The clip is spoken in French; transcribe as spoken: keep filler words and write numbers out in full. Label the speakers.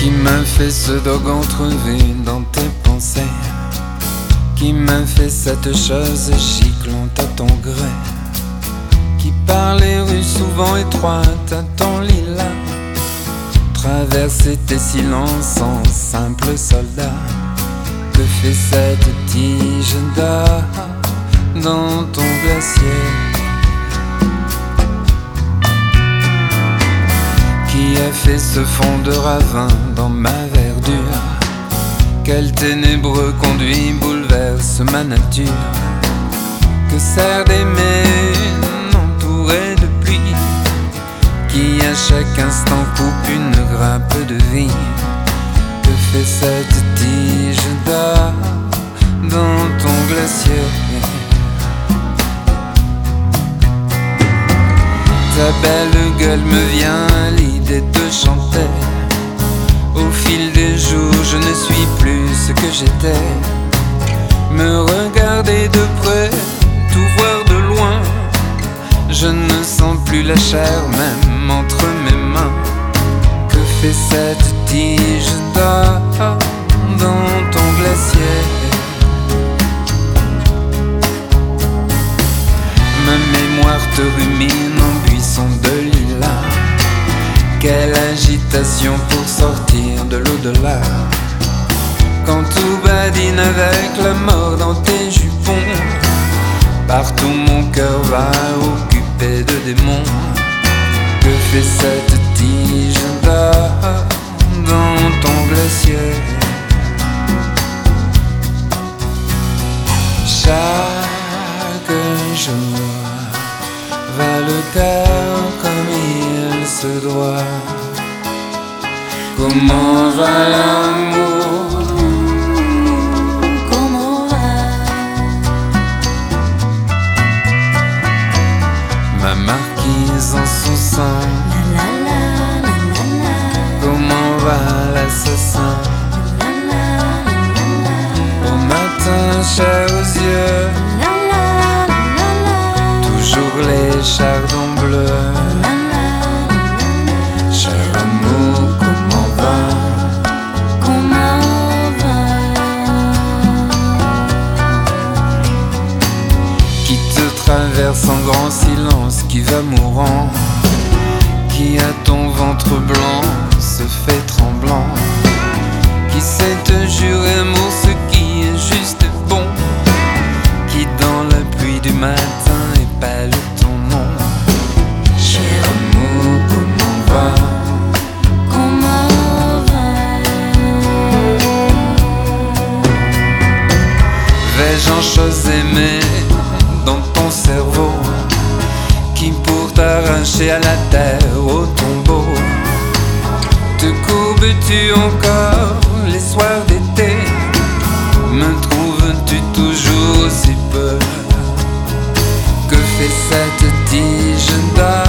Speaker 1: Qui me fait ce dog entrevu dans tes pensées? Qui me fait cette chose giclante à ton gré? Qui par les rues souvent étroites à ton lilas traverser tes silences en simple soldat? Que fait cette tige d'or dans ton glacier? Qui a fait ce fond de ravin dans ma verdure? Quel ténébreux conduit bouleverse ma nature? Que sert d'aimer entouré de pluie, qui à chaque instant coupe une grappe de vie? Que fait cette tige d'or dans ton glacier? Ta belle gueule me vient à l'idée de chanter. Au fil des jours je ne suis plus ce que j'étais. Me regarder de près, tout voir de loin, je ne sens plus la chair même entre mes mains. Que fait cette tige d'or dans ton glacier? Ma mémoire te rumine en buisson de lilas. Quelle agitation pour sortir de l'au-delà. Quand tout badine avec la mort dans tes jupons, partout mon cœur va occupé de démons. Que fait cette tige d'or dans ton glacier? Chaque jour va le cœur comme il se doit. Comment va l'amour?
Speaker 2: Comment va
Speaker 1: Ma marquise en son sein?
Speaker 2: la la la la la la.
Speaker 1: Comment va l'assassin?
Speaker 2: La la la la la.
Speaker 1: Au matin cher aux yeux,
Speaker 2: La la la la la.
Speaker 1: toujours les chardons bleus.
Speaker 2: La la la la.
Speaker 1: Cher amour, comment va?
Speaker 2: Comment va
Speaker 1: Qui te traverse en grand silence, qui va mourant, qui à ton ventre blanc se fait tremblant, qui sait te jurer amour ce qui est juste et bon, qui dans la pluie du matin épelle ton nom. Cher amour, comment va?
Speaker 2: Comment va
Speaker 1: Vais-je en chose aimée dans ton cerveau, qui pour t'arracher à la terre, au tombeau, te courbes-tu encore les soirs d'été? Me trouves-tu toujours si peu? Que fait cette tige d'or